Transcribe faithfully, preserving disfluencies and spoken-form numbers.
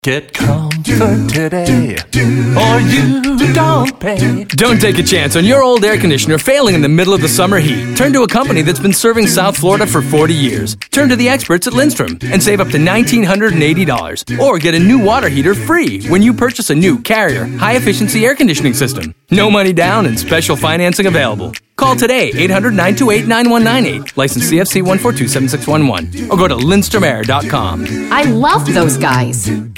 Get comfort today, or you don't pay. Don't take a chance on your old air conditioner failing in the middle of the summer heat. Turn to a company that's been serving South Florida for forty years. Turn to the experts at Lindstrom and save up to one thousand nine hundred eighty dollars. Or get a new water heater free when you purchase a new Carrier high-efficiency air conditioning system. No money down and special financing available. Call today, eight hundred, nine two eight, nine one nine eight. License C F C one four two seven six one one. Or go to lindstrom air dot com. I love those guys.